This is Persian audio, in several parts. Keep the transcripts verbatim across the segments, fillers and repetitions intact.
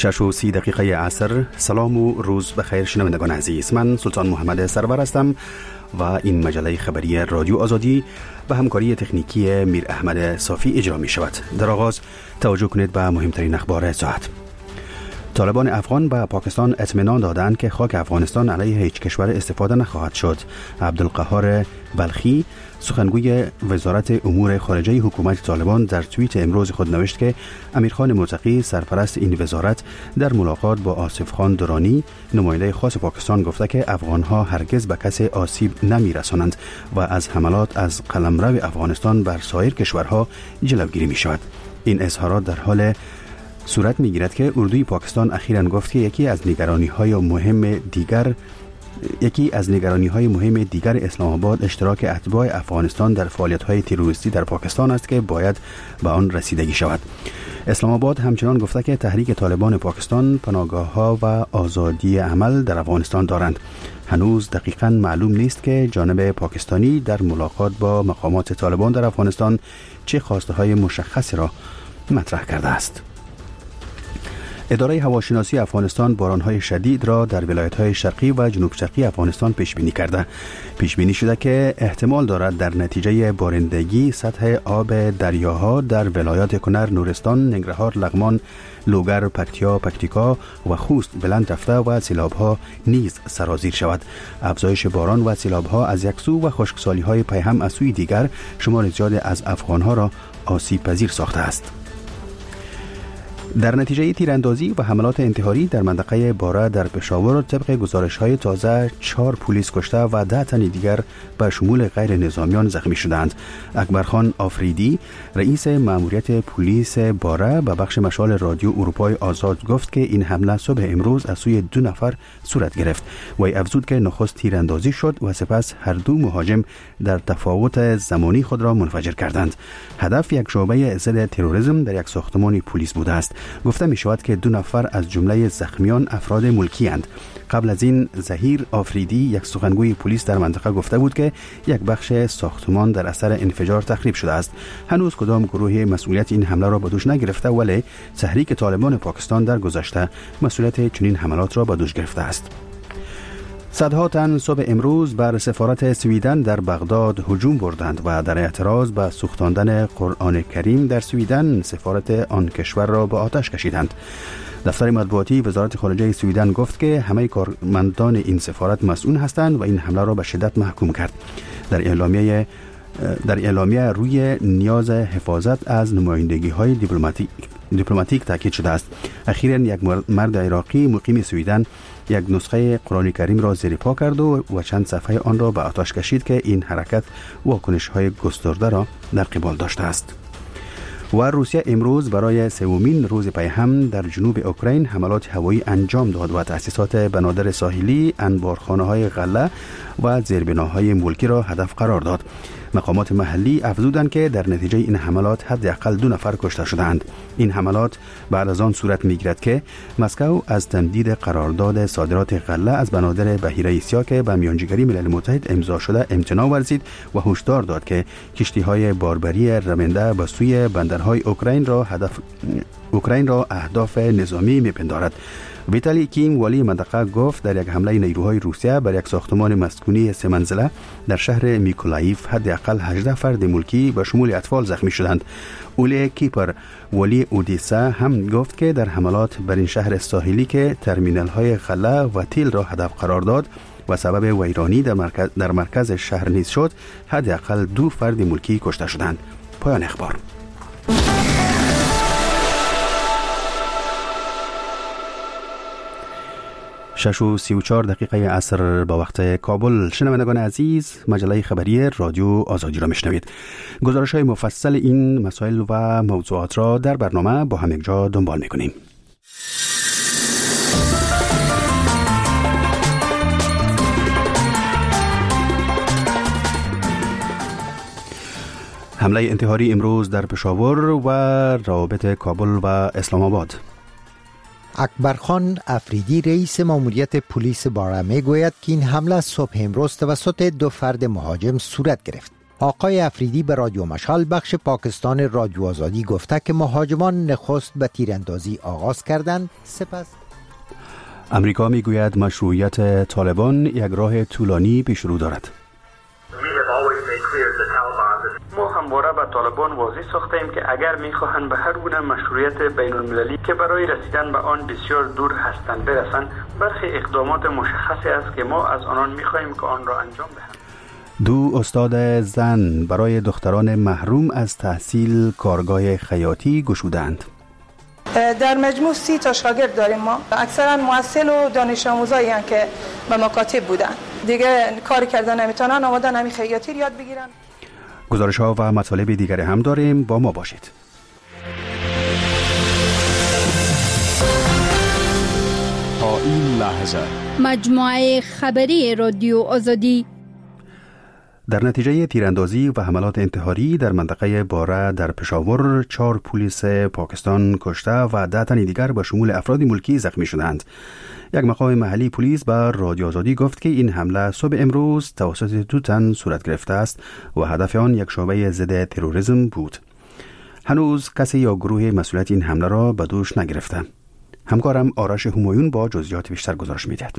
شش و سی دقیقه عصر. سلام و روز بخیر شنوندگان عزیز، من سلطان محمد سرور هستم و این مجله خبری رادیو آزادی به همکاری تکنیکی میر احمد صافی اجرا می شود. در آغاز توجه کنید به مهمترین اخبار ساعت. طالبان افغان به پاکستان اطمینان دادند که خاک افغانستان علیه هیچ کشور استفاده نخواهد شد. عبدالقهار بلخی، سخنگوی وزارت امور خارجه حکومت طالبان، در توییت امروز خود نوشت که امیرخان متقی، سرپرست این وزارت، در ملاقات با آصف خان درانی، نماینده خاص پاکستان، گفته که افغانها هرگز به کسی آسیب نمی رسانند و از حملات از قلمرو افغانستان بر سایر کشورها جلوگیری می شود. این اظهارات در حال صورت می گیرد که اردوی پاکستان اخیراً گفت که یکی از نگرانی های مهم دیگر یکی از نگرانی های مهم دیگر اسلام آباد اشتراک اتباع افغانستان در فعالیت های تروریستی در پاکستان است که باید به آن رسیدگی شود. اسلام آباد همچنان گفته که تحریک طالبان پاکستان پناهگاه ها و آزادی عمل در افغانستان دارند. هنوز دقیقاً معلوم نیست که جانب پاکستانی در ملاقات با مقامات طالبان در افغانستان چه خواسته های مشخصی را مطرح کرده است. اداره هواشناسی افغانستان بارانهای شدید را در ولایت‌های شرقی و جنوب شرقی افغانستان پیش بینی کرده. پیش بینی شده که احتمال دارد در نتیجه بارندگی سطح آب دریاها در ولایات کنر، نورستان، ننگرهار، لغمان، لوگر، پکتیا، پکتیکا و خوست بلند رفته و سیلاب‌ها نیز سرازیر شود. افزایش باران و سیلاب‌ها از یک سو و خشکسالی‌های پیهم از سوی دیگر شمار زیاد از افغان‌ها را آسیب پذیر ساخته است. در نتیجه تیراندازی و حملات انتحاری در منطقه باره در پشاور، طبق گزارش‌های تازه چهار پلیس کشته و ده تن دیگر به شمول غیر نظامیان زخمی شدند. اکبرخان آفریدی، رئیس مأموریت پلیس باره، به بخش مشال رادیو اروپای آزاد گفت که این حمله صبح امروز از سوی دو نفر صورت گرفت. وی افزود که نخست تیراندازی شد و سپس هر دو مهاجم در تفاوت زمانی خود را منفجر کردند. هدف یک شعبه ضد تروریسم در یک ساختمان پلیس بوده است. گفته می شود که دو نفر از جمله زخمیان افراد ملکی اند. قبل از این ظهیر آفریدی، یک سخنگوی پلیس در منطقه، گفته بود که یک بخش ساختمان در اثر انفجار تخریب شده است. هنوز کدام گروه مسئولیت این حمله را به دوش نگرفته، ولی تحریک طالبان پاکستان در گذشته مسئولیت چنین حملات را به دوش گرفته است. صدها تن صبح امروز بر سفارت سویدن در بغداد هجوم بردند و در اعتراض به سوختاندن قرآن کریم در سویدن سفارت آن کشور را به آتش کشیدند. دفتر مطبوعاتی وزارت خارجه سویدن گفت که همه کارمندان این سفارت مسئول هستند و این حمله را به شدت محکوم کرد. در اعلامیه در اعلامیه روی نیاز حفاظت از نمایندگی های دیپلماتیک دیپلماتیک تاکید شده است. اخیراً یک مرد عراقی مقیم سویدن یک نسخه قرآن کریم را زیر پا کرد و, و چند صفحه آن را به آتش کشید که این حرکت واکنش های گسترده را در قبال داشته است. و روسیه امروز برای سومین روز پی هم در جنوب اوکراین حملات هوایی انجام داد و تأسیسات بنادر ساحلی، انبارخانه های غله و زیربناهای ملکی را هدف قرار داد. مقامات محلی افزودند که در نتیجه این حملات حداقل دو نفر کشته شدند. این حملات بعد از آن صورت می‌گیرد که مسکو از تمدید قرارداد صادرات غله از بنادر بحیره اسیا که به میانجیگری ملل متحد امضا شده امتناع ورزید و هشدار داد که کشتی‌های باربری رمنده به سوی بندرهای اوکراین را هدف اوکراین را اهداف نظامی می‌پندارد. ویتالی کیم، والی منطقه، گفت در یک حمله نیروهای روسیه بر یک ساختمان مسکونی سه منزله در شهر میکولایف حداقل هجده فرد ملکی به شمول اطفال زخمی شدند. اولی کیپر، والی اودیسا، هم گفت که در حملات بر این شهر ساحلی که ترمینال های غله و تیل را هدف قرار داد و سبب ویرانی در مرکز, در مرکز شهر نیز شد، حداقل دو فرد ملکی کشته شدند. پایان اخبار. شش و سی و چهار دقیقه عصر با وقت کابل. شنوندگان عزیز، مجله خبری رادیو آزادی را میشنوید. گزارش های مفصل این مسائل و موضوعات را در برنامه با هم یک جا دنبال میکنیم. حمله انتحاری امروز در پشاور و روابط کابل و اسلام آباد. اکبرخان افریدی، رئیس ماموریت پلیس باره، می گوید که این حمله صبح امروز توسط دو فرد مهاجم صورت گرفت. آقای افریدی به رادیو مشال بخش پاکستان رادیو آزادی گفته که مهاجمان نخست به تیراندازی آغاز کردند، سپس امریکا میگوید مشروعیت طالبان یک راه طولانی پیش رو دارد. ما همواره به طالبان واضح ساختیم که اگر میخواهند به هر گونه مشروعیت بین المللی که برای رسیدن به آن بسیار دور هستند برسند، برخی اقدامات مشخصی است که ما از آنان میخواهیم که آن را انجام دهند. دو استاد زن برای دختران محروم از تحصیل کارگاه خیاطی گشودند. در مجموع سی تا شاگرد داریم ما، اکثرا محصل و دانش آموزایی هستند که به مکاتب بودن، دیگه کار کردن نمیتونن، آمدن همین خیاطی یاد بگیرن. گزارش ها و مطالب دیگری هم داریم، با ما باشید. تا این لحظه مجموعه خبری رادیو آزادی. در نتیجه تیراندازی و حملات انتحاری در منطقه باره در پشاور، چهار پلیس پاکستان کشته و ده تن دیگر به شمول افراد ملکی زخمی شدند. یک مقام محلی پلیس به رادیو آزادی گفت که این حمله صبح امروز توسط دو تن صورت گرفته است و هدف آن یک شعبه ضد تروریسم بود. هنوز کسی یا گروه مسئولیت این حمله را به دوش نگرفته. همکارم آرش همایون با جزئیات بیشتر گزارش می‌دهد.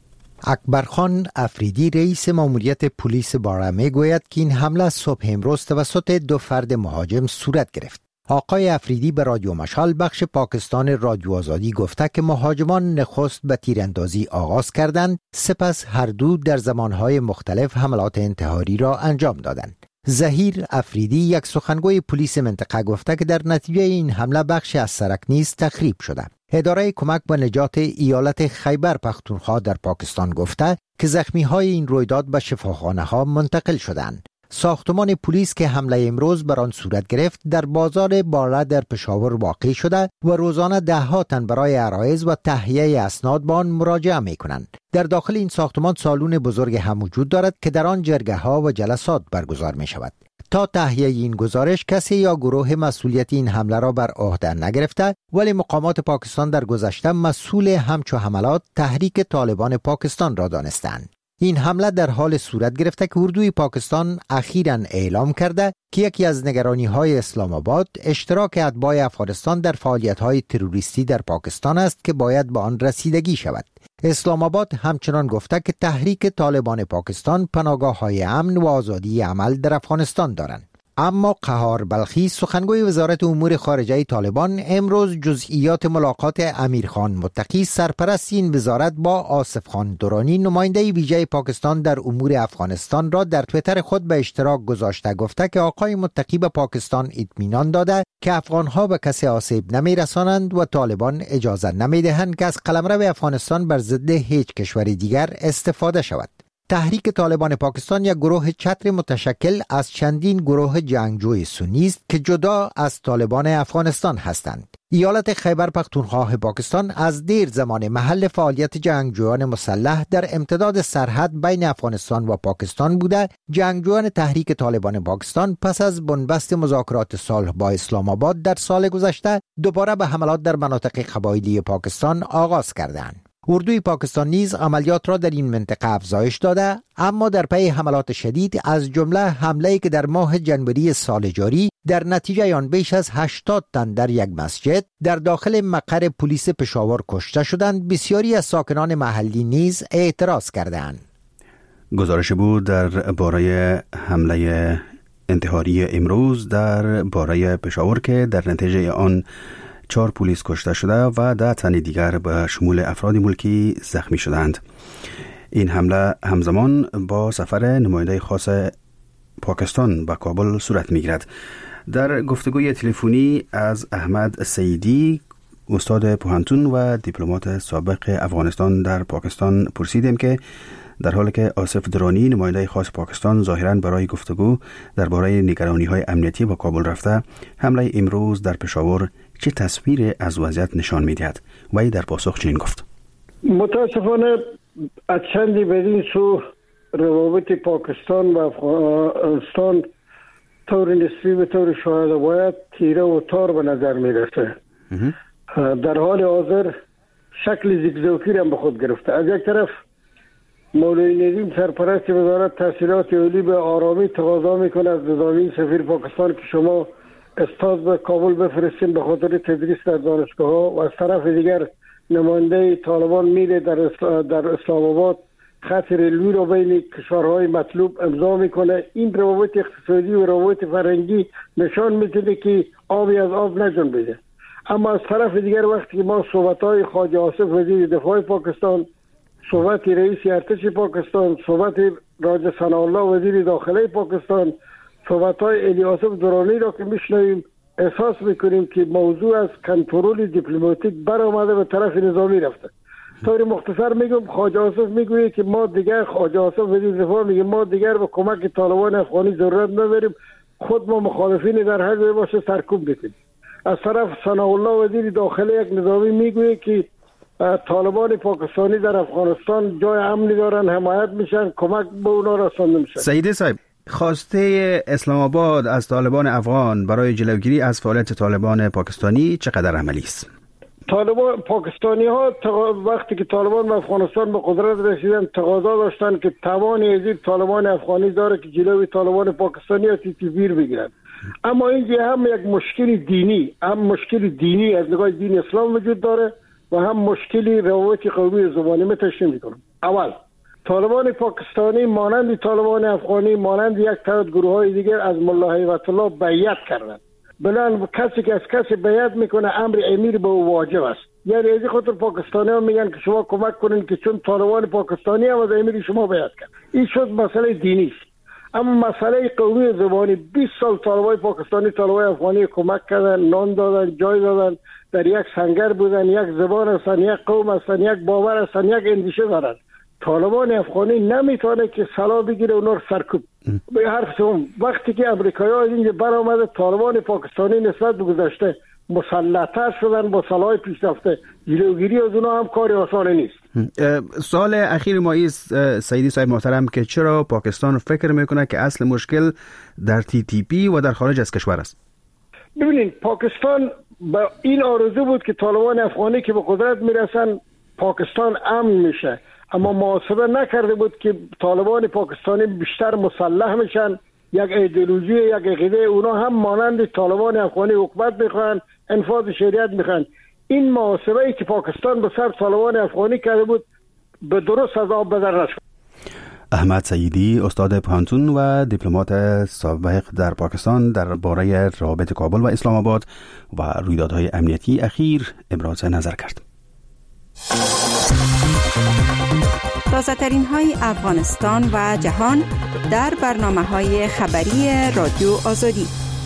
اکبرخان افریدی رئیس ماموریت پلیس باره میگوید که این حمله صبح امروز توسط دو فرد مهاجم صورت گرفت. آقای افریدی به رادیو مشال بخش پاکستان رادیو آزادی گفته که مهاجمان نخست به تیراندازی آغاز کردند، سپس هر دو در زمانهای مختلف حملات انتحاری را انجام دادند. ظهیر افریدی یک سخنگوی پلیس منطقه گفته که در نتیجه این حمله بخشی از سرک نیز تخریب شده. اداره کمک به نجات ایالت خیبر پختونخوا در پاکستان گفته که زخمی‌های این رویداد به شفاخانه‌ها منتقل شدند. ساختمان پلیس که حمله امروز بر آن صورت گرفت در بازار باره در پشاور واقع شده و روزانه ده ها تن برای عرایض و تهیه اسناد به آن مراجعه می‌کنند. در داخل این ساختمان سالن بزرگ هم وجود دارد که در آن جرگه‌ها و جلسات برگزار می‌شود. تا تهیه این گزارش کسی یا گروه مسئولیت این حمله را بر عهده نگرفته، ولی مقامات پاکستان در گذشته مسئول همچو حملات تحریک طالبان پاکستان را دانستند. این حمله در حال صورت گرفته که اردوی پاکستان اخیراً اعلام کرده که یکی از نگرانی‌های اسلام آباد اشتراک اتباع افغانستان در فعالیت‌های تروریستی در پاکستان است که باید به آن رسیدگی شود. اسلام آباد همچنان گفته که تحریک طالبان پاکستان پناهگاه‌های امن و آزادی عمل در افغانستان دارند. اما قهار بلخی سخنگوی وزارت امور خارجه طالبان امروز جزئیات ملاقات امیرخان متقی سرپرست این وزارت با آصف خان درانی نماینده ویژه پاکستان در امور افغانستان را در توییتر خود به اشتراک گذاشته گفته که آقای متقی به پاکستان اطمینان داده که افغانها به کسی آسیب نمیرسانند و طالبان اجازه نمیدهند که از قلمرو افغانستان بر ضد هیچ کشور دیگر استفاده شود. تحریک طالبان پاکستان یک گروه چتر متشکل از چندین گروه جنگجوی سنی است که جدا از طالبان افغانستان هستند. ایالت خیبر پختونخوا پاکستان از دیر زمان محل فعالیت جنگجویان مسلح در امتداد سرحد بین افغانستان و پاکستان بوده. جنگجویان تحریک طالبان پاکستان پس از بنبست مذاکرات صلح با اسلام آباد در سال گذشته دوباره به حملات در مناطق قبایلی پاکستان آغاز کردند. اردوی پاکستان نیز عملیات را در این منطقه افزایش داده، اما در پی حملات شدید از جمله حمله‌ای که در ماه جنوری سال جاری در نتیجه آن بیش از هشتاد تن در یک مسجد در داخل مقر پلیس پشاور کشته شدند، بسیاری از ساکنان محلی نیز اعتراض کردند. گزارش بود در باره حمله انتحاری امروز در باره پشاور که در نتیجه آن چهار پلیس کشته شده و ده تن دیگر به شمول افراد ملکی زخمی شدند. این حمله همزمان با سفر نماینده خاص پاکستان به کابل صورت می‌گیرد. در گفتگوی تلفنی از احمد سیدی، استاد پوهنتون و دیپلمات سابق افغانستان در پاکستان، پرسیدیم که در حالی که آصف درانی نماینده خاص پاکستان ظاهراً برای گفتگو درباره نگرانی‌های امنیتی به کابل رفته، حمله امروز در پشاور چه تصویر از وضعیت نشان می‌دهد؟ وی در پاسخ چنین گفت: متاسفانه از چندی بدین سو روابط پاکستان و افغانستان طور نسبی به طور شاهد باید تیره و تار به نظر میرسه. در حال حاضر شکل زیگزاگی را به خود گرفته. از یک طرف مولوی ندیم سرپرست وزارت تحصیلات عالی به آرامی تقاضا میکنه از نظامی سفیر پاکستان که شما استاد به کابل بفرستین به خاطر تدریس در دانشگاه ها، و از طرف دیگر نماینده طالبان میره در در اسلام آباد خط ریلوی رو بین کشورهای مطلوب امضا میکنه. این روابط اقتصادی و روابط فرهنگی نشان میده که آبی از آب نجنبیده. اما از طرف دیگر وقتی که ما صحبت‌های خواجه آصف وزیر دفاع پاکستان، صحبت رئیس ارتش پاکستان، صحبت راجع ثناءالله وزیر داخله پاکستان، صحبت‌های الیاصف درانی را که میشنویم، احساس میکنیم که موضوع از کنترل دیپلماتیک برآمده به طرف نظامی رفته. طور مختصر میگم خواجه آصف میگویه که ما دیگر، خواجه آصف وزیر دفاع میگه ما دیگر به کمک طالبان افغانی ضرورت نداریم، خود ما مخالفین در هر جای باشه سرکوب میکنیم. از طرف ثناءالله وزیر داخله یک نظامی میگویه که طالبان پاکستانی در افغانستان جای امنی دارن، حمایت میشن، کمک به اونا رسانده میشن. سعیدی صاحب، خواسته اسلام آباد از طالبان افغان برای جلوگیری از فعالیت طالبان پاکستانی چقدر عملی است؟ طالبان پاکستانی ها وقتی که طالبان به افغانستان به قدرت رسیدن تقاضا داشتن که توان ازیر طالبان افغانی داره که جلوی طالبان پاکستانی از تیر بگیرن. اما اینجا هم یک مشکل دینی، هم مشکل دینی از نگاه دین اسلام وجود داره و هم مشکلی روابط قومی و زبانی. من تشریح میکنم. اول، طالبان پاکستانی مانند طالبان افغانی مانند یک تعداد گروه های دیگر از ملا هیبت الله بیعت کردند. بلان کسی که از کسی بیعت میکنه امر امیر به او واجب است. یعنی از خاطر پاکستانی ها میگن که شما کمک کنین که چون طالبان پاکستانی هم از امیر شما بیعت کرد. این شد مسئله دینی است. اما مسئله قومی و زبانی، بیست سال طالبان پاکستانی طالبان افغانی کمک کردن، نان دادن، جای دادن، در یک سنگر بودن، یک زبان هستن، یک قوم هستن، یک باور هستن، یک اندیشه دارن. طالبان افغانی نمیتونه که سلا بگیره اونا رو سرکوب. به حرف سوم، وقتی که امریکایی‌ها از اینجا برآمده طالبان پاکستانی نسبت به گذشته مسلط‌تر شدن با سلاح پیشرفته، جلوگیری از اونا هم کار آسان نیست. سوال اخیر ما است سعیدی صاحب محترم که چرا پاکستان فکر میکنه که اصل مشکل در تی تی پی و در خارج از کشور است؟ ببینید، پاکستان با این آرزو بود که طالبان افغانی که به قدرت میرسن پاکستان امن میشه، اما محاسبه نکرده بود که طالبان پاکستانی بیشتر مسلح میشن، یک ایدئولوژی، یک عقیده اونا هم مانند طالبان افغانی حکومت میخوان، انفاذ شریعت میخوان. این محاسبه ای که پاکستان به سر طالبان افغانی کرده بود به درست از آب بدر نشد. احمد سعیدی، استاد پانتون و دیپلمات سابق در پاکستان، درباره روابط کابل و اسلام آباد و رویدادهای امنیتی اخیر ابراز نظر کرد. تازه ترین های افغانستان و جهان در برنامه های خبری رادیو آزادی.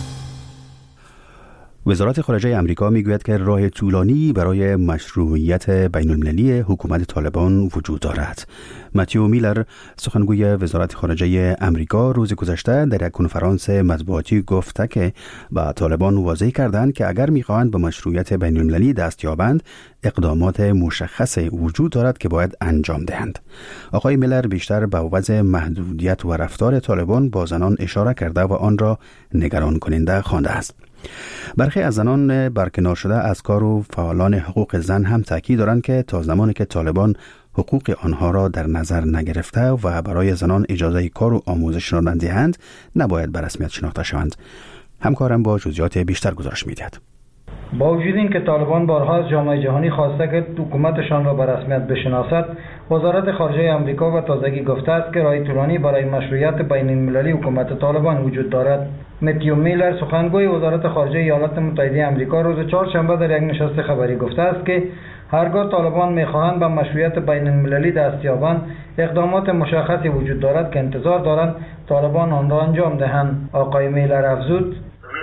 وزارت خارجه امریکا میگوید که راه طولانی برای مشروعیت بین المللی حکومت طالبان وجود دارد. متیو میلر، سخنگوی وزارت خارجه امریکا، روز گذشته در یک کنفرانس مطبوعاتی گفت که با طالبان واضح کردند که اگر میخواهند به مشروعیت بین المللی دست یابند، اقدامات مشخص وجود دارد که باید انجام دهند. آقای میلر بیشتر به وضع محدودیت و رفتار طالبان با زنان اشاره کرده و آن را نگران کننده خوانده است. برخی از زنان برکنار شده از کار و فعالان حقوق زن هم تاکید دارند که تا زمانی که طالبان حقوق آنها را در نظر نگرفته و برای زنان اجازه کار و آموزش را ندهند، نباید به رسمیت شناخته شوند. همکارم با جزئیات بیشتر گزارش می‌دهد. با وجود اینکه طالبان بارها از جامعه جهانی خواسته که حکومتشان را به رسمیت بشناسد، وزارت خارجه آمریکا به تازگی گفته است که راه طولانی برای مشروعیت بین المللی حکومت طالبان وجود دارد. متیو میلر، سخنگوی وزارت خارجه ایالات متحده آمریکا، روز چهارشنبه در یک نشست خبری گفته است که هرگاه طالبان می‌خواهند به مشروعیت بین المللی دست یابند، اقدامات مشخصی وجود دارد که انتظار دارند طالبان آن را انجام دهند. آقای میلر افزود: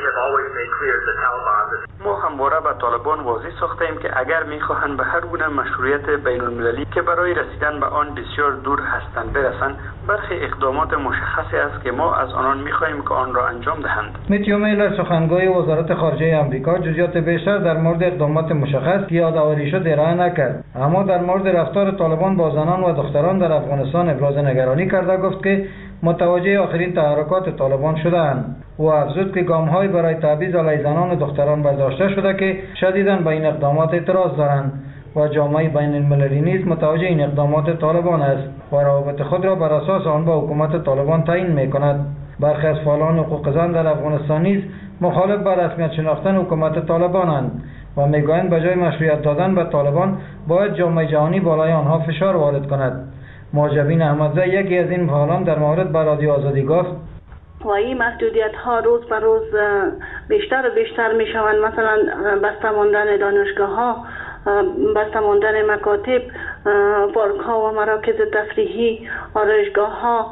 ما همواره به طالبان واضح ساختیم که اگر میخواهند به هر گونه مشروعیت بین المللی که برای رسیدن به آن بسیار دور هستند برسند، برخی اقدامات مشخصی است که ما از آنان میخواهیم که آن را انجام دهند. متیو میلر، سخنگوی وزارت خارجه آمریکا، جزئیات بیشتر در مورد اقدامات مشخص که یادآوری شد ارائه نکرد، اما در مورد رفتار طالبان با زنان و دختران در افغانستان ابراز نگرانی کرده گفت که متوجه آخرین تحرکات طالبان شده‌اند. او افزود که گام‌های برای تبعیض علیه زنان و دختران برداشته شده که شدیداً به این اقدامات اعتراض دارند. و جامعه بین المللی نیز متوجه این اقدامات طالبان است و روابط خود را بر اساس آن با حکومت طالبان تعیین می‌کند. برخی از فعالان حقوق زن در افغانستان نیز مخالف با رسمیت شناختن حکومت طالبانند و میگویند به جای مشروعیت دادن به طالبان باید جامعه جهانی بالای آنها فشار وارد کند. معجبین احمدزی یکی از این فعالان در مورد به رادیو آزادی گفت: و این محدودیت ها روز به روز بیشتر و بیشتر می شوند. مثلا بسته ماندن دانشگاه ها، بسته ماندن مکاتب، پارک ها و مراکز تفریحی، آرایشگاه ها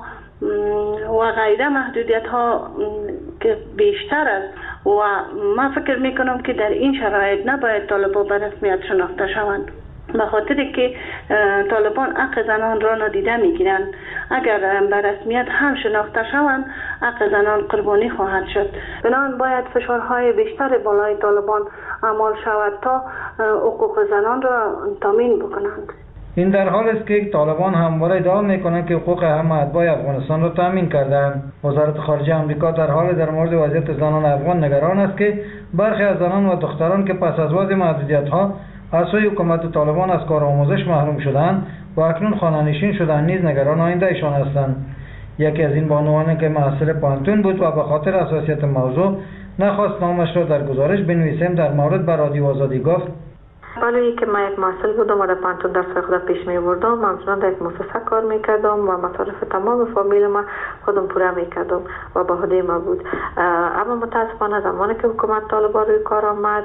و غیره محدودیت ها که بیشتر است و من فکر می کنم که در این شرایط نباید طالبان به رسمیت شناخته شوند، به خاطر که طالبان حق زنان را نادیده میگیرند. اگر به رسمیت هم شناخته شوند حق زنان قربانی خواهد شد. بنابراین باید فشارهای بیشتر بالای طالبان اعمال شود تا حقوق زنان را تامین بکنند. این در حال است که طالبان همواره ادعا میکنند که حقوق همه اتباع افغانستان را تامین کردند. وزارت خارجه آمریکا در حال در مورد وضعیت زنان افغان نگران است که برخی از زنان و دختران که پس از وضع محدودیت‌ها از سوی حکومت طالبان از کار آموزش محروم شدند و اکنون خانه‌نشین شدند نیز نگران آینده ایشان هستند. یکی از این بانوان که محصل پانتون بود و به خاطر حساسیت موضوع نخواست نامش را در گزارش بنویسیم در مورد به رادیو آزادی گفت: ولی که من یک محصل بودم و در پانتون درس خودم پیش می بردم، همچنان در یک مؤسسه کار می کردم و مصارف تمام فامیل ما خودم پوره می کردم و به عهده ما بود. اما متاسفانه زمانی که حکومت طالبان روی کار آمد،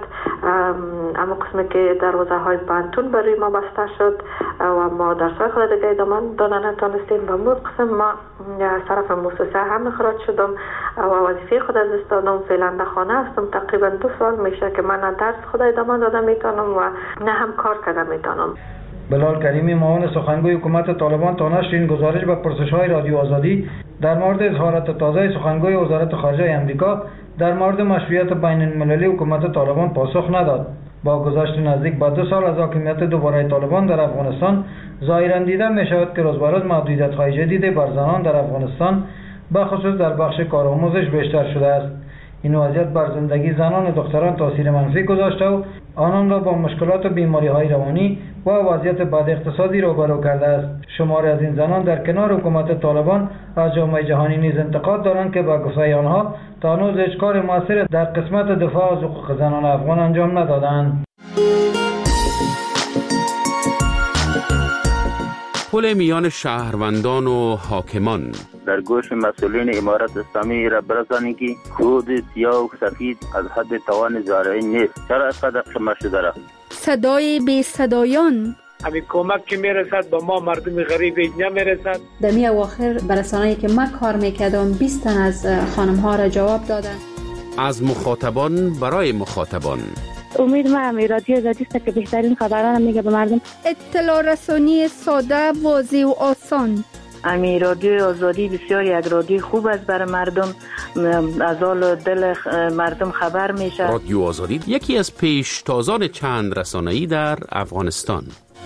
اما قسمی که دروازه های پانتون برای ما بسته شد و ما درس های خود دیگه ادامه دادن نتونستیم. به مورد قسم ما از طرف مؤسسه هم اخراج شدم و وظیفه خود از دست دادم. فعلا در خانه هستم، تقریبا دو سال میشه که من درس خود ادامه دادم میتونم و نه هم کار کردم میتونم. بلال کریمی معاون سخنگوی حکومت طالبان تا نشر این گزارش به پرسش‌های رادیو آزادی در مورد اظهارات تازه سخنگوی وزارت خارجه آمریکا در مورد مشروعیت بین المللی حکومت طالبان پاسخ نداد. با گذشت نزدیک به دو سال از حاکمیت دوباره طالبان در افغانستان ظاهراً دیده می شود که روز به روز محدودیت‌های جدید بر زنان در افغانستان به خصوص در بخش کارآموزش بیشتر شده است. این وضعیت بر زندگی زنان و دختران تاثیر منفی گذاشته و آنان را با مشکلات و بیماری‌های روانی و وضعیت بد اقتصادی روبرو کرده است. شماری از این زنان در کنار حکومت طالبان از جامعه جهانی نیز انتقاد دارند که با گفته آنها تا هنوز هیچ کار موثر در قسمت دفاع از حقوق زنان افغان انجام ندادند. پل میان شهروندان و حاکمان در گوش مسئولین امارت اسلامی را برسانید که خود سیاه و سفید از حد توان زارعی نیست. چرا اینقدر قمه شده را؟ صدای بی صدایان همین کمک که میرسد با ما مردم غریب نمیرسد. در می اواخر برسانه‌ای که من کار میکردم بیست تن از خانم ها را جواب دادن. از مخاطبان برای مخاطبان. امید ما هم رادیو آزادی است که بهترین خبران میگه به مردم. اطلاع رسانی ساده، واضح و آسان. امی رادیو آزادی بسیار یک رادیو خوب است برای مردم، از حال دل مردم خبر میشه. رادیو آزادی یکی از پیشتازان چند رسانه‌ای در افغانستان.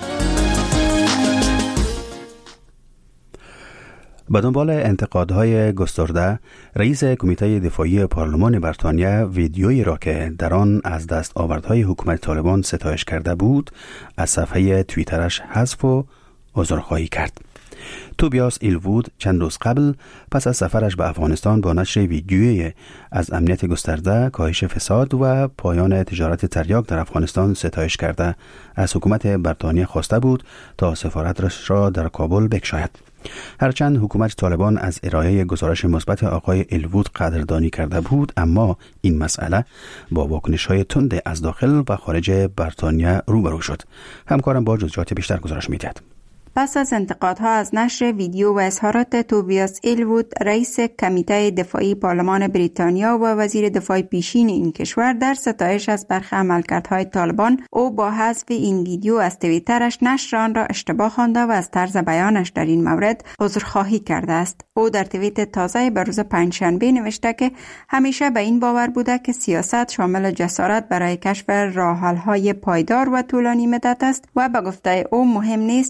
به دنبال انتقادهای گسترده، رئیس کمیته دفاعی پارلمان بریتانیا ویدیویی را که در آن از دست آوردهای حکومت طالبان ستایش کرده بود، از صفحه توییترش حذف و عذرخواهی کرد. توبیاس ایلوود چند روز قبل پس از سفرش به افغانستان با نشر ویدیویی از امنیت گسترده، کاهش فساد و پایان تجارت تریاک در افغانستان ستایش کرده از حکومت بریتانیا خواسته بود تا سفارتش را در کابل بگشاید. هرچند حکومت طالبان از ارائه گزارش مثبت آقای ایلوود قدردانی کرده بود، اما این مسئله با واکنش‌های تند از داخل و خارج بریتانیا روبرو شد. همکارم با جزئیات بیشتر گزارش می‌دهد. پس از انتقادها از نشر ویدیو و اظهارات توبیاس ایلوود، رئیس کمیته دفاعی پارلمان بریتانیا و وزیر دفاع پیشین این کشور در ستایش از برخی عملکردهای طالبان، او با حذف این ویدیو از توییترش نشر آن را اشتباه خوانده و از طرز بیانش در این مورد عذرخواهی کرده است. او در توییت تازه به روز پنجشنبه نوشته که همیشه به این باور بوده که سیاست شامل جسارت برای کشف راه‌حل‌های پایدار و طولانی مدت است و به گفته او مهم نیست چقدر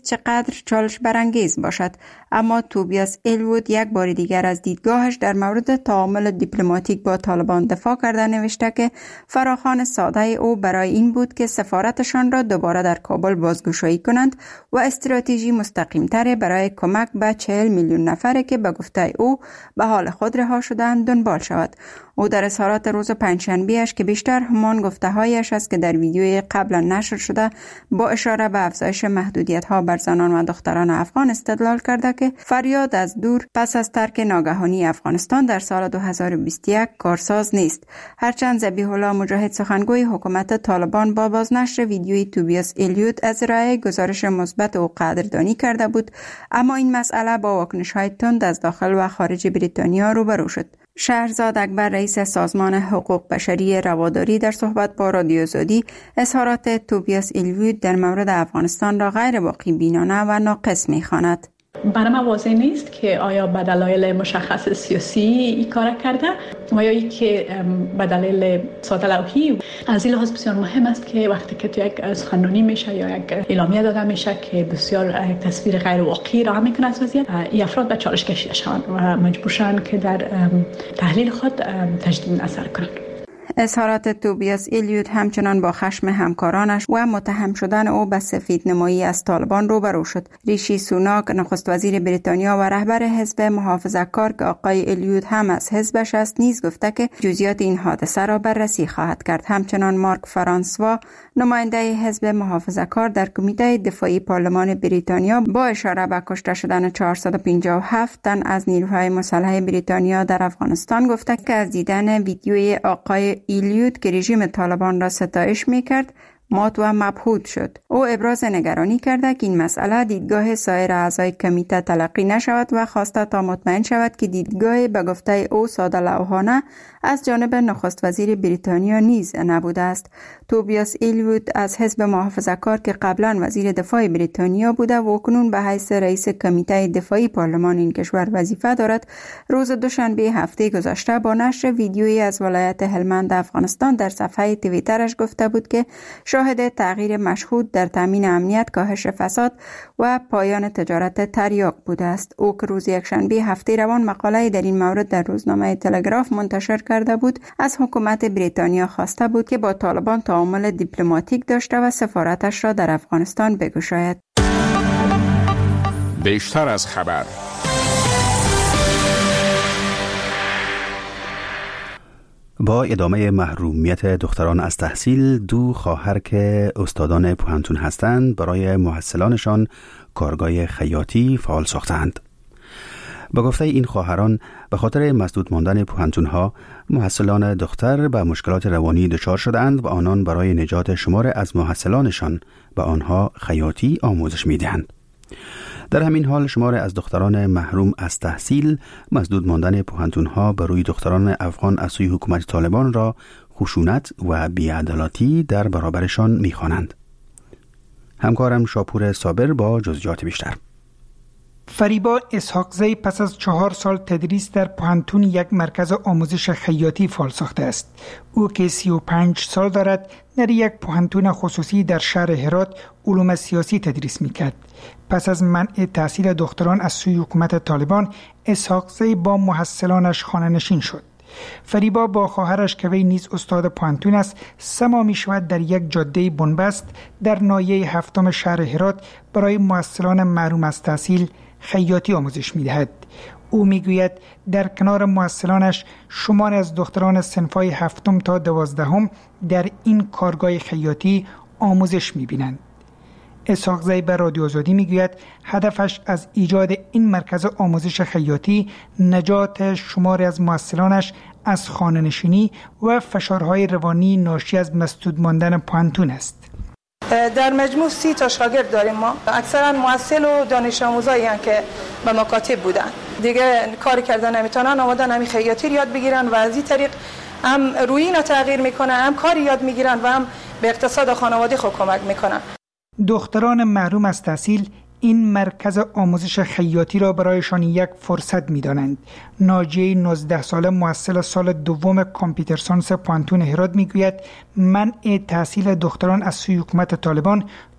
چقدر چالش برانگیز باشد. اما توبیاس ایلوود یک بار دیگر از دیدگاهش در مورد تعامل دیپلماتیک با طالبان دفاع کرده نوشته که فراخوان ساده او برای این بود که سفارتشان را دوباره در کابل بازگشایی کنند و استراتژی مستقیم‌تر برای کمک به چهل میلیون نفر که به گفته او به حال خود رها شدند دنبال شود. او در اظهارات روز پنجشنبه‌اش که بیشتر همان گفته‌هایش است که در ویدیوی قبلا نشر شده با اشاره به افزایش محدودیت‌ها بر زنان و دختران افغان استدلال کرده که فریاد از دور پس از ترک ناگهانی افغانستان در سال دو هزار و بیست و یک کارساز نیست. هرچند ذبیح الله مجاهد سخنگوی حکومت طالبان با بازنشر ویدیوی توبیاس ایلیوت از ارائه گزارش مثبت او قدردانی کرده بود، اما این مسئله با واکنش‌های تند از داخل و خارج بریتانیا روبرو شد. شهرزاد اکبر رئیس سازمان حقوق بشری رواداری در صحبت با رادیو آزادی اظهارات توبیاس ایلیوت در مورد افغانستان را غیر واقع بینانه و ناقص می‌خواند. برای ما واضح نیست که آیا به دلایل مشخص سیاسی این کار کرده و یا اینکه به دلیل ساده لوحی. از این لحاظ بسیار مهم است که وقتی که تو یک سخنرانی میشه یا یک اعلامیه داده میشه که بسیار یک تصویر غیر واقعی را میکنه از وضعیت، این افراد به چالش کشیده شوند و مجبور شوند که در تحلیل خود تجدید نظر کنند. اظهارات توبیاس ایلیوت همچنان با خشم همکارانش و متهم شدن او به سفید نمایی از طالبان روبرو شد. ریشی سوناک نخست وزیر بریتانیا و رهبر حزب محافظه‌کار که آقای ایلیوت هم از حزبش است نیز گفته که جزئیات این حادثه را بررسی خواهد کرد. همچنان مارک فرانسوا نماینده حزب محافظه‌کار در کمیته دفاعی پارلمان بریتانیا با اشاره به کشته شدن چهارصد و پنجاه و هفت تن از نیروهای مسلح بریتانیا در افغانستان گفته که از دیدن ویدیوی آقای ایلیوت که رژیم طالبان را ستایش می‌کرد مات و مبهوت شد. او ابراز نگرانی کرده که این مسئله دیدگاه سایر اعضای کمیته تلقی نشود و خواسته تا مطمئن شود که دیدگاه به گفته او ساده لوحانه از جانب نخست وزیر بریتانیا نیز نبوده است. توبیاس ایلیوت از حزب محافظه‌کار که قبلا وزیر دفاع بریتانیا بوده و کنون به حیث رئیس کمیته دفاعی پارلمان این کشور وظیفه دارد، روز دوشنبه هفته گذشته با نشر ویدیویی از ولایت هلمند افغانستان در صفحه توییترش گفته بود که شاهد تغییر مشهود در تامین امنیت، کاهش فساد و پایان تجارت تریاک بوده است. او که روز یکشنبه هفته روان مقاله در این مورد در روزنامه تلگراف منتشر کرده بود، از حکومت بریتانیا خواسته بود که با طالبان تعامل دیپلماتیک داشته و سفارتش را در افغانستان بگشاید. بیشتر از خبر. با ادامه محرومیت دختران از تحصیل، دو خواهر که استادان پوهنتون هستند برای محصلانشان کارگاه خیاطی فعال ساختند. با گفته این خواهران به خاطر مسدود ماندن پوهنتون‌ها، محصلان دختر به مشکلات روانی دچار شدند و آنان برای نجات شمار از محصلانشان به آنها خیاطی آموزش می‌دهند. در همین حال شمار از دختران محروم از تحصیل مسدود ماندن پوهنتون‌ها بر روی دختران افغان از سوی حکومت طالبان را خشونت و بی‌عدالتی در برابرشان می‌خوانند. همکارم شاپور صابر با جزئیات بیشتر. فریبا اسحاقزی پس از چهار سال تدریس در پوهنتون یک مرکز آموزش خیاطی فعال ساخته است. او که سی و پنج سال دارد در یک پوهنتون خصوصی در شهر هرات علوم سیاسی تدریس میکرد. پس از منع تحصیل دختران از سوی حکومت طالبان، اسحاقزی با محصلانش خانه نشین شد. فریبا با خواهرش که وی نیز استاد پوهنتون است سما می شود در یک جاده بنبست در ناحیه هفتم شهر هرات برای محصلان محروم از تحصیل خیاطی آموزش می دهد. او می گوید در کنار محصلانش شمار از دختران صنفای هفتم تا دوازدهم در این کارگاه خیاطی آموزش می بینند. اسحاقزی به رادیو آزادی می گوید هدفش از ایجاد این مرکز آموزش خیاطی نجات شمار از محصلانش از خانه نشینی و فشارهای روانی ناشی از مسدود ماندن پوهنتون است. در مجموع سی تا شاگرد داریم ما، اکثرا محصل و دانش آموزایی هستند که به مکاتب بودن، دیگه کاری کردن نمیتونن، آمدن همین خیاطی یاد بگیرن و از این طریق هم روی اینا تغییر میکنه، هم کاری یاد میگیرن و هم به اقتصاد خانواده خود کمک میکنن. دختران محروم از تحصیل این مرکز آموزش خیاطی را برایشان یک فرصت می‌دانند. ناجیه نوزده ساله محصل سال دوم کامپیوتر ساینس پوهنتون هرات میگوید منع تحصیل دختران از سوی حکومت طالبان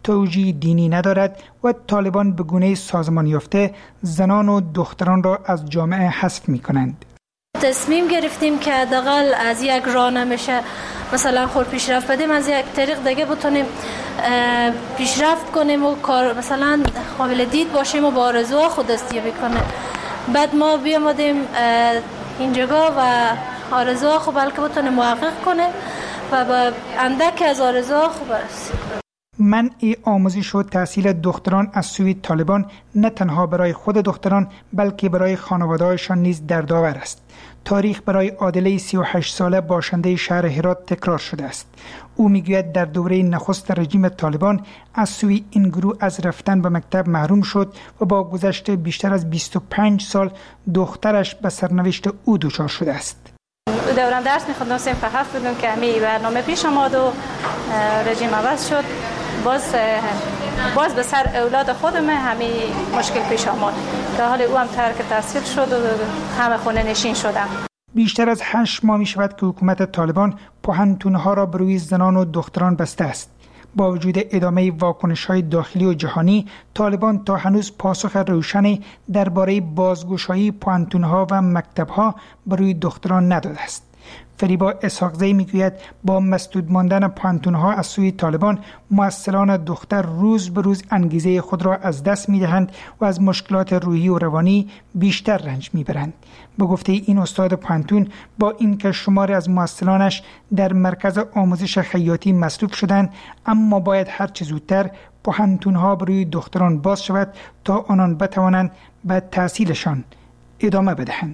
توجیه دینی ندارد و طالبان به گونه سازمان یافته زنان و دختران را از جامعه حذف می کنند. تصمیم گرفتیم که حداقل از یک راه نمیشه مثلا خود پیشرفت بدیم، از یک طریق دیگه بتونیم پیشرفت کنیم و کار مثلا قابل دید باشیم و با آرزوها خود دستیابی کنیم. بعد ما بیامدیم این جگاه و آرزوها خود بلکه بتونیم محقق کنیم و با اندک از آرزوها خوب برسیم. منع آموزش و تحصیل دختران از سوی طالبان نه تنها برای خود دختران بلکه برای خانواده‌هایشان نیز دردآور است. تاریخ برای عادله سی و هشت ساله باشنده شهر هرات تکرار شده است. او میگوید در دوره نخست رژیم طالبان از سوی این گروه از رفتن به مکتب محروم شد و با گذشت بیشتر از بیست و پنج سال دخترش به سرنوشت او دچار شده است. دوران درس می‌خوندم صنف هفت بودم که همی برنامه پیش آمد و رژیم عوض شد. باز باز به سر اولاد خودم همی مشکل پیش آمد که حال او هم ترک تحصیل شد و همه خونه نشین شدم. بیشتر از هشت ماه می شود که حکومت طالبان پوهنتون‌ها را بر روی زنان و دختران بسته است. با وجود ادامه واکنش‌های داخلی و جهانی، طالبان تا هنوز پاسخ روشنی درباره بازگشایی پوهنتون‌ها و مکتب‌ها بر روی دختران نداده است. فریبا اسحاقزی میگوید با مسدود ماندن پوهنتون‌ها از سوی طالبان، مؤثران دختر روز به روز انگیزه خود را از دست می‌دهند و از مشکلات روحی و روانی بیشتر رنج می‌برند. به گفته این استاد پوهنتون، با اینکه شماری از مؤثرانش در مرکز آموزش خیاطی مصروف شدند، اما باید هر چه زودتر پوهنتون‌ها بر روی دختران باز شود تا آنان بتوانند به تحصیلشان ادامه بدهند.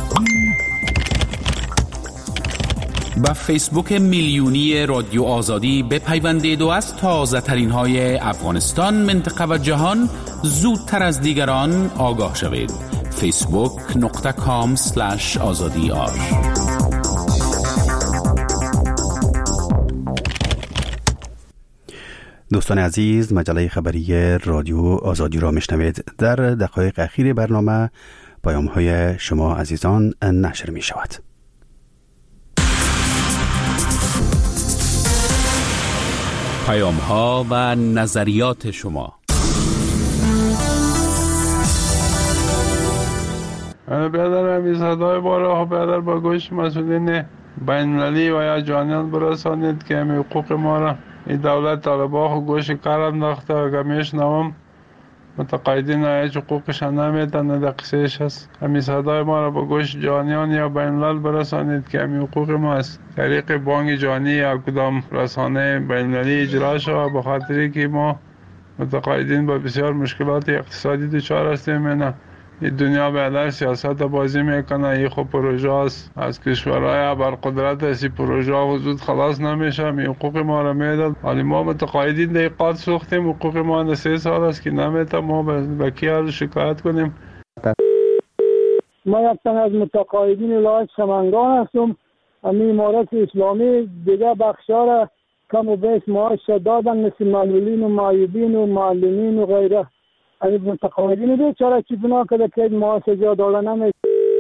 با فیسبوک میلیونی رادیو آزادی بپیوندید و از تازه ترین های افغانستان، منطقه و جهان زودتر از دیگران آگاه شوید. فیسبوک نقطه کام سلش آزادی آر. دوستان عزیز، مجله خبری رادیو آزادی را میشنوید. در دقایق اخیر برنامه پیام های شما عزیزان نشر می شود. پیام ها و نظریات شما. برادر همی صدای بارها برادر با گوش مسئولین بین المللی و یا جهانیان برسانید که همی حقوق ما را این دولت طالبان و گوش کار انداخته و که میشنوم متقاعدین هیچ حقوقشان نمیدن. در قصهش هست همی صدای ما را با گوش جهانیان یا بین الملل برسانید که همی حقوق ما است طریق بانک جهانی یا کدام رسانه بین المللی اجرا شود، به خاطری که ما متقاعدین با بسیار مشکلات اقتصادی دچار هستیم. نه این دنیا به علیه سیاست بازی میکنه. این خب پروژه است از کشورهای ابرقدرت است. این پروژه وجود خلاص نمیشه. این حقوق ما را میداد. ولی ما متقاعدین دقیقات سوختیم. حقوق ما در سه سال است که نمیتونیم ما به کی از شکایت کنیم. ما یک تن از متقاعدین ولایت سمنگان هستم. همین امارت اسلامی دیگه بخشا را کم و بیش معاش دادن، مثل معلولین و معیوبین و معلمین و غیره. از متقاعدین بیچاره چی بنا کرده که معاش جا دادن نمی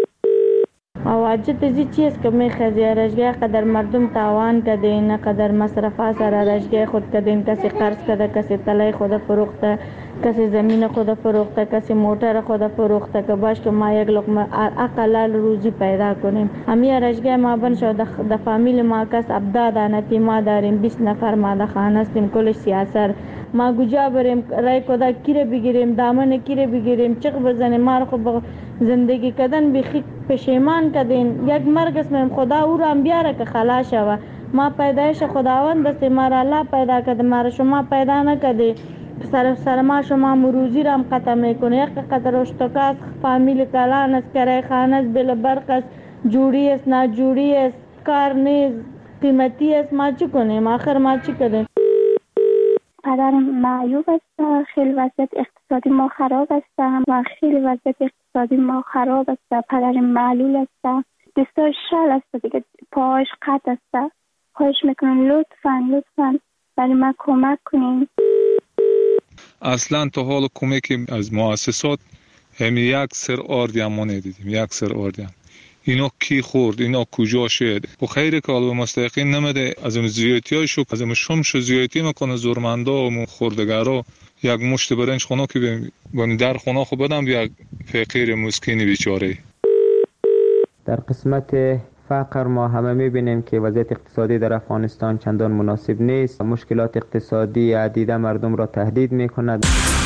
واجد چیزی چیست که میخوازی رشگاه قدر مردم تاوان کردین، قدر مصرفات سر رشگاه خود کردین، کسی قرض کرده، کسی طلای خود فروخته، کسی زمین خود فروخته، کسی موتر خود فروخته که باش که ما یک لقمه اقلال روزی پیدا کنیم. همین رشگاه ما بن شد د فامیل ما کس ابداد انتیما داریم، بیست نفر ما د خانه هستیم، کلش سیاست ما کجا بریم رای کدا کیره بگیریم، دامن کیره بگیریم، چق بزنیم. ما خو زندگی کردن بخی پشیمان کردین. یک مرگ اسم خدا او را هم بیاره که خلاص شوه. ما پیدایش خداوند است، ما را الله پیدا کرده، ما را شما پیدا نکرده. سر سر ما شما مروزی را هم قطع میکنه. یک قطر اشتکاست، فامیل کلان است، کرای خانه است، بل برق است، جوری است، ناجوری است، کار نیست، قیمتی است. ما چی کنیم؟ آخر ما چی کنیم؟ پدرم معیوب است، خیلی وضعیت اقتصادی ما خراب است و خیلی وضعیت اقتصادی ما خراب است. پدرم معلول است، دستاش شل است دیگه، پاهاش قطع است. خواهش میکنم لطفاً لطفاً برای ما کمک کنین. اصلا تا حال کمکی از مؤسسات همین یک سر آردی هم ما ندیدیم. یک سر آردی هم اینا کی خورد، اینا کجا شد. و خیره که حالا مستحقین نمیده از اون زیادیای شو از اون شمش زیادی میکنه زورمندا و خوردگارا. یک مشت برنج خونه که بن در خونه خو بدم یک فقیر مسکین بیچاره. در قسمت فقر ما همه میبینیم که وضعیت اقتصادی در افغانستان چندان مناسب نیست. مشکلات اقتصادی عدیده مردم را تهدید میکند.